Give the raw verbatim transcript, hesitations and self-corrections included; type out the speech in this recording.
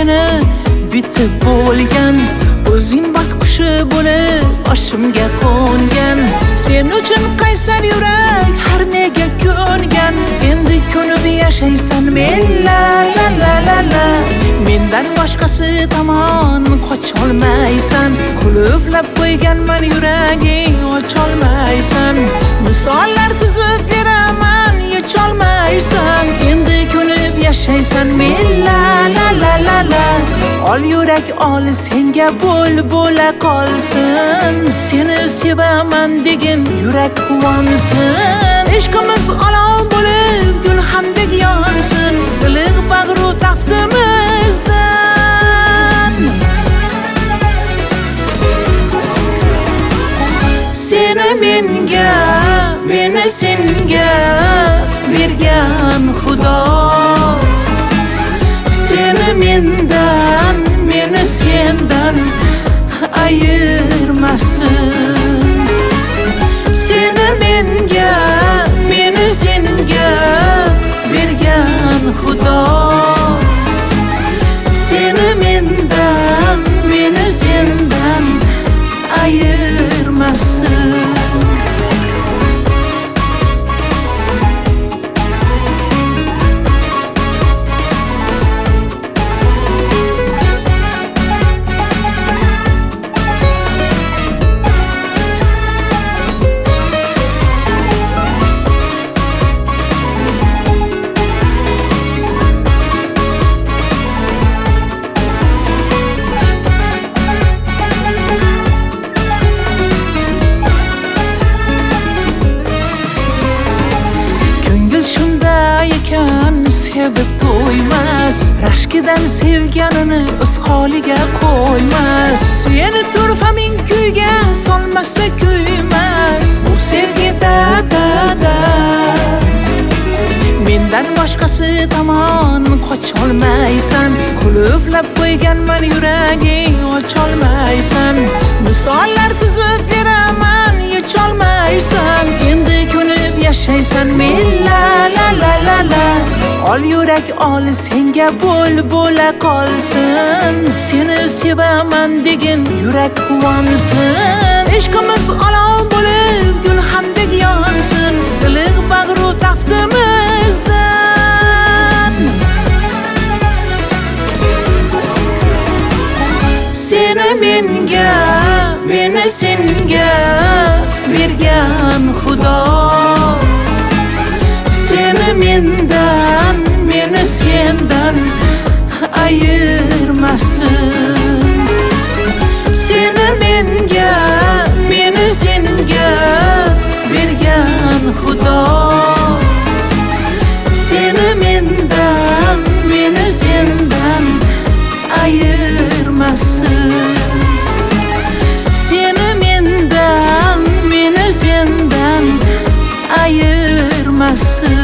seni bitib bo'lgan, o'zing baxt qushi bo'lib boshimga qo'ngan. Sen uchun qaysar yurak har nega ko'ngan, endi ko'nib yashaysan men la la la la la. Mendan boshqasi tomon qocholmaysan, qulflab qo'yganman yuraging ocholmaysan. Misollar tuzib beraman yecholmaysan, endi ko'nib yashaysan men la la la la la. Ol yurak ol senga bo'l bo'la qolsin, seni sevaman degin yurak quvonsin. Ishqimiz olov bo'lib gulxandek yonsin, iliq bag'ru taftimizdan. Seni menga, meni senga bergan Xudo, seni mendan, meni sendan ayirmasin. Seni menga, meni senga bergan Xudo, seni mendan, meni sendan ayirmasin. Sevib to'ymas, rashkidan sevganini o'z holiga qo'ymas. Seni turfamin kuyga solmasa kuymas, bu sevgi da da da. Mendan boshqasi tomon qocholmaysan, qulflab qo'yganman yuraging ocholmaysan. Misollar tuzib beraman yecholmaysan, endi ko'nib yashaysan men la la la la la. Ol yurak ol senga bo'l bo'la qolsin, seni sevaman degin yurak quvonsin. Ishqimiz olov bo'lib gulxandek yonsin, iliq bag'ru taftimizdan. Seni menga, meni senga bergan Xudo, seni mendan, meni sendan ayirmasin. Seni menga, meni senga bergan Xudo, seni mendan, meni sendan ayirmasin. Seni mendan, meni sendan ayirmasin.